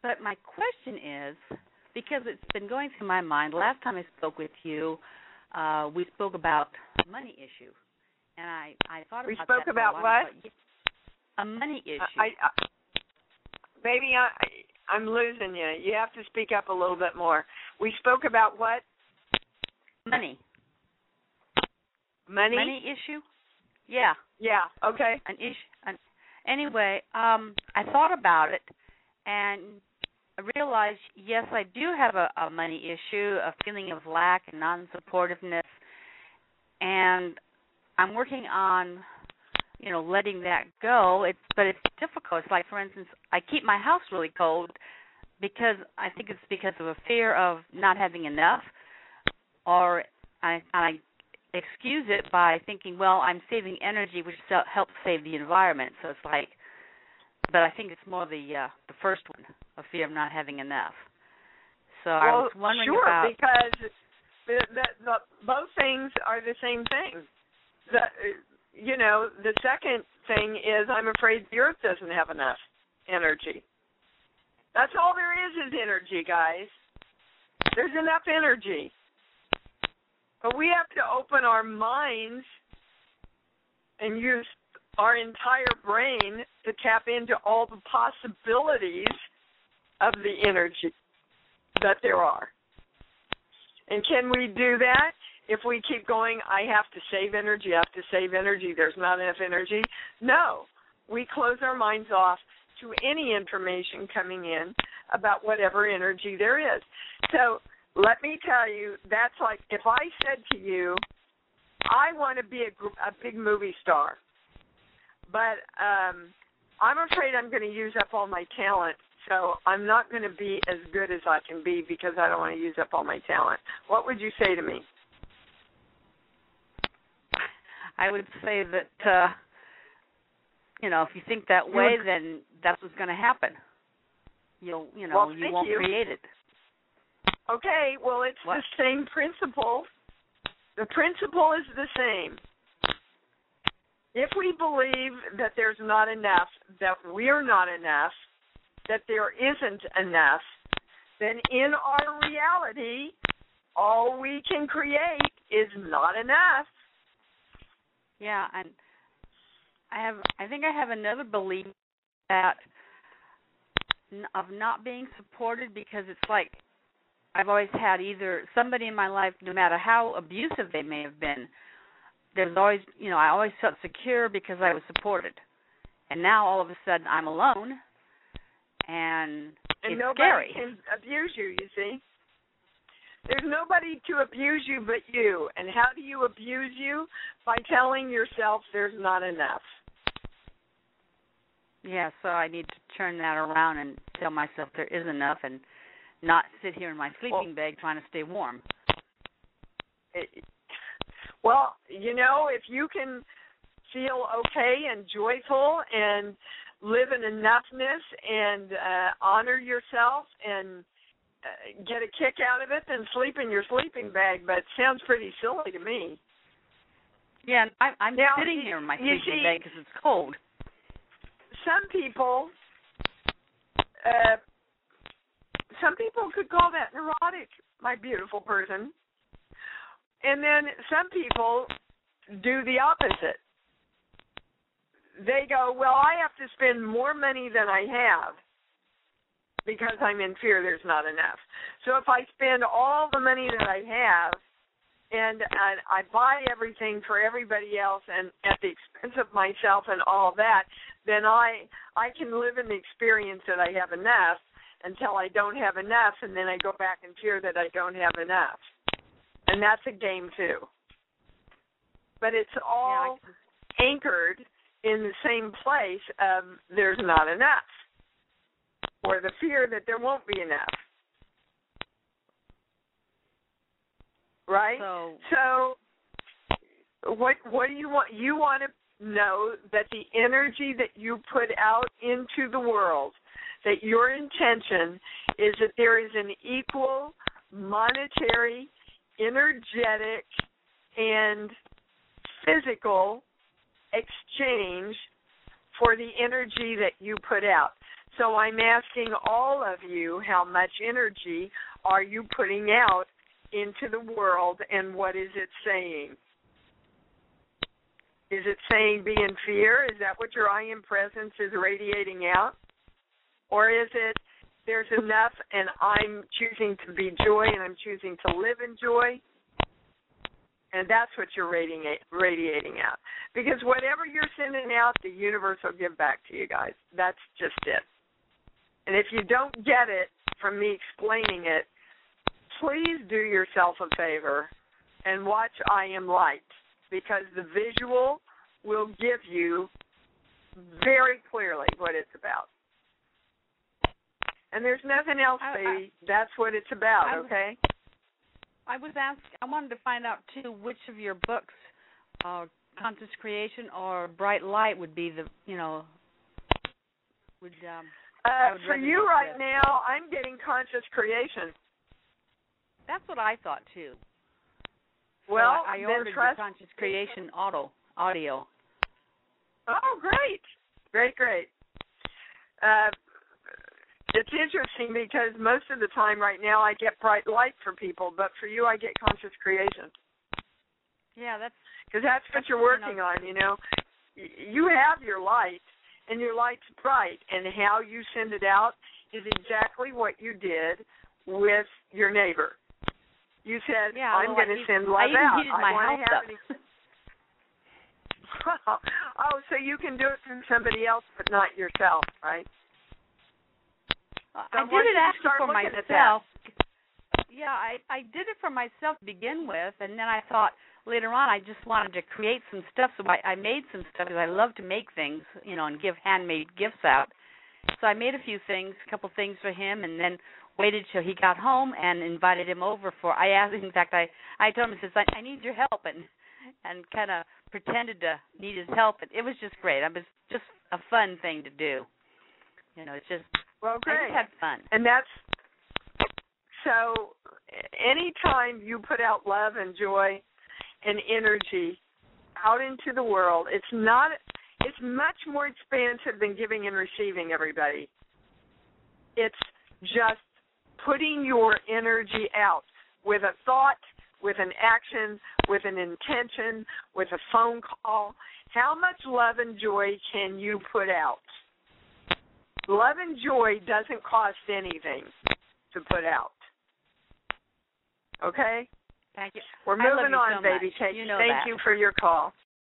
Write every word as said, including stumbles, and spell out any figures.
but my question is, because it's been going through my mind, last time I spoke with you, uh, we spoke about a money issue. And I, I thought we about spoke that about for a what? Thought, a money issue. I, I, maybe I, I'm losing you. You have to speak up a little bit more. We spoke about what? Money. Money? Money issue? Yeah. Yeah, okay. An issue. An, anyway, um, I thought about it, and I realized, yes, I do have a, a money issue, a feeling of lack and non-supportiveness, and I'm working on, you know, letting that go. It's but it's difficult. It's like, for instance, I keep my house really cold because I think it's because of a fear of not having enough, or I, I excuse it by thinking, well, I'm saving energy, which helps save the environment. So it's like, but I think it's more the uh, the first one, a fear of not having enough. So well, I was wondering sure, about because the, the, the, both things are the same thing. The, you know, the second thing is I'm afraid the earth doesn't have enough energy. That's all there is is energy, guys. There's enough energy. But we have to open our minds and use our entire brain to tap into all the possibilities of the energy that there are. And can we do that? If we keep going, I have to save energy, I have to save energy, there's not enough energy. No, we close our minds off to any information coming in about whatever energy there is. So let me tell you, that's like if I said to you, I want to be a, a big movie star, but um, I'm afraid I'm going to use up all my talent, so I'm not going to be as good as I can be because I don't want to use up all my talent. What would you say to me? I would say that, uh, you know, if you think that way, would, then that's what's going to happen. You'll, you know, well, you won't you. create it. Okay, well, it's what? the same principle. The principle is the same. If we believe that there's not enough, that we're not enough, that there isn't enough, then in our reality, all we can create is not enough. Yeah, and I have. I think I have another belief that of not being supported because it's like I've always had either somebody in my life, no matter how abusive they may have been, there's always, you know, I always felt secure because I was supported. And now all of a sudden I'm alone, and, and it's nobody scary. can abuse you, you see. There's nobody to abuse you but you. And how do you abuse you? By telling yourself there's not enough. Yeah, so I need to turn that around and tell myself there is enough and not sit here in my sleeping well, bag trying to stay warm. It, well, you know, if you can feel okay and joyful and live in enoughness and uh, honor yourself and uh, get a kick out of it, then sleep in your sleeping bag. But it sounds pretty silly to me. Yeah, I, I'm now, sitting here in my you sleeping see, bag because it's cold. Some people, uh, some people could call that neurotic, my beautiful person. And then some people do the opposite. They go, well, I have to spend more money than I have because I'm in fear there's not enough. So if I spend all the money that I have and, and I buy everything for everybody else and at the expense of myself and all that, then I I can live in the experience that I have enough until I don't have enough, and then I go back in fear that I don't have enough. And that's a game, too. But it's all yeah, anchored in the same place of there's not enough, or the fear that there won't be enough. Right? So, so what what do you want? You want to know that the energy that you put out into the world, that your intention is that there is an equal monetary, energetic, and physical exchange for the energy that you put out. So I'm asking all of you, how much energy are you putting out into the world, and what is it saying? Is it saying be in fear? Is that what your I am presence is radiating out? Or is it there's enough and I'm choosing to be joy and I'm choosing to live in joy? And that's what you're radiating, radiating out. Because whatever you're sending out, the universe will give back to you guys. That's just it. And if you don't get it from me explaining it, please do yourself a favor and watch I Am Light, because the visual will give you very clearly what it's about. And there's nothing else, baby. I, I, That's what it's about, I, okay? I was asked, I wanted to find out, too, which of your books, uh, Conscious Creation or Bright Light, would be the, you know, would... Um, uh, would for you right with. now, I'm getting Conscious Creation. That's what I thought, too. Well, so I, I then ordered trust... the Conscious Creation auto, audio. Oh, great. Great, great. Uh, it's interesting because most of the time right now I get Bright Light for people, but for you I get Conscious Creation. Yeah, that's... Because that's what that's, you're working you know, on, you know. You have your light, and your light's bright, and how you send it out is exactly what you did with your neighbor. You said, yeah, I'm well, going to I, send love I even out. heated my I want house to have up. any... Oh, so you can do it through somebody else, but not yourself, right? Uh, so I did it actually for myself. That. Yeah, I, I did it for myself to begin with, and then I thought later on I just wanted to create some stuff, so I, I made some stuff because I love to make things, you know, and give handmade gifts out. So I made a few things, a couple things for him, and then waited till he got home and invited him over for. I asked, in fact, I I told him, I says, I, I need your help, and and kind of pretended to need his help. And it was just great. It was just a fun thing to do. You know, it's just, well, great. I just had fun. And that's, so anytime you put out love and joy and energy out into the world, it's not, it's much more expansive than giving and receiving, everybody. It's just putting your energy out with a thought, with an action, with an intention, with a phone call. How much love and joy can you put out? Love and joy doesn't cost anything to put out. Okay? Thank you. We're moving on, so baby. Much. Kate. You know Thank that. you for your call.